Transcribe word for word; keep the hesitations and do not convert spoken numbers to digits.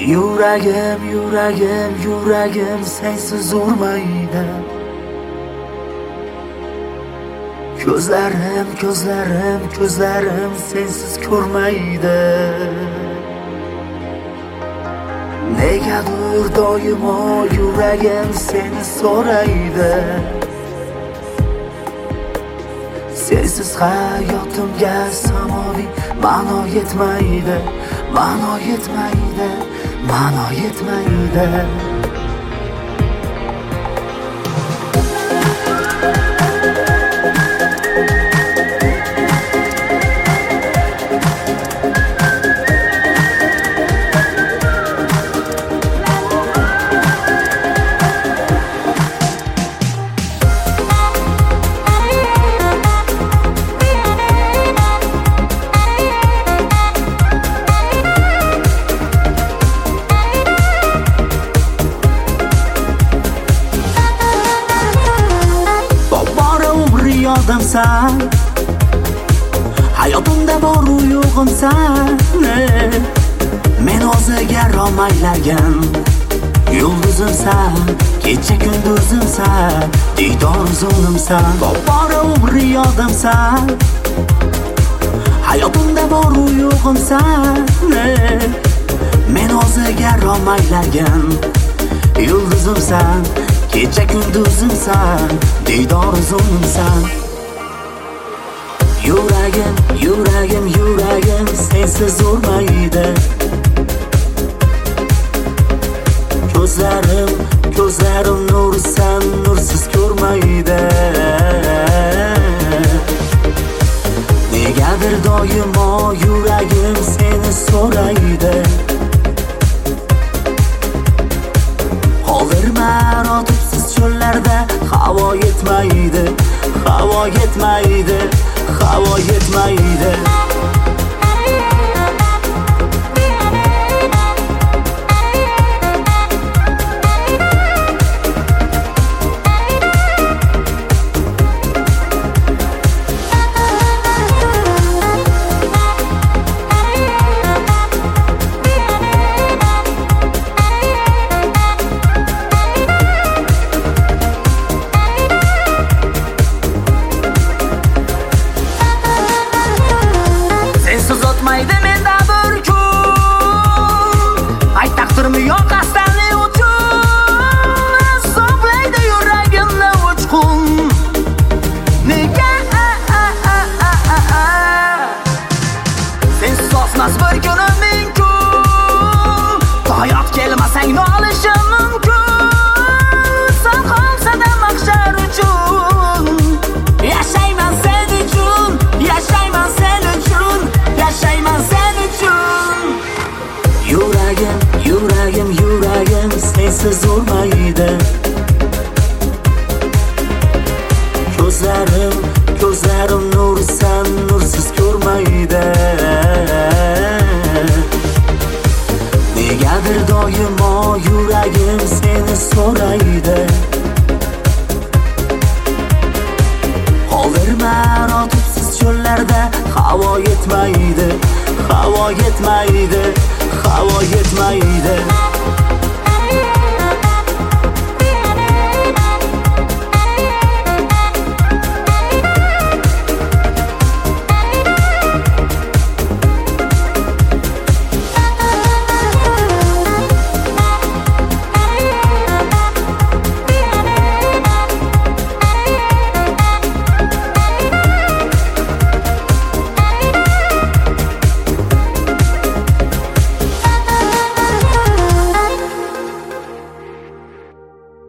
Yuragim, yuragim, yuragim sensiz urmaydi. Ko'zlarim, ko'zlarim, ko'zlarim sensiz ko'rmaydi. Negadir doimo yuragim seni so'raydi. Sensiz hayotimga samoviy ma'no yetmaydi, ma'no yetmaydi, ma'no yetmaydi. Yodimsan, hayotimda boru yo'g'imsan. Men o'ziga romaylagan yulduzimsan, kecha kunduzimsan, diydor zo'nimsan. Bor umri yodimsan, hayotimda boru yo'g'imsan. Men o'ziga romaylagan yulduzimsan, kecha kunduzimsan, diydor zo'nimsan. Yuragim, yuragim, yuragim sensiz urmaydi. Ko'zlarim, ko'zlarim nursan, nursiz ko'rmaydi. Negadir doimo yuragim seni so'raydi. Qoldirma rotibsiz cho'llarda, havo yetmaydi, havo yetmaydi, havo yetmaydi. O'tmaydi menda bir kun, ay taqdirim yoqasdan uchun, hisoblaydi yuragimni uchqun. Nega sensiz osmas bir kunim mumkin, hayot kelmasang nolishim mumkin. Sen qolsada mahshar uchun yashayman sen uchun, yashayman sen uchun, yashayman sen uchun. Yuragim, yuragim, yuragim sensiz urmaydi. Ko'zlarim, ko'zlarim nursan, nursiz ko'rmaydi. Negadir doimo yuragim seni so'raydi. Qoldirma rotibsiz cho'llarda, havo yetmaydi, havo yetmaydi, havo yetmaydi.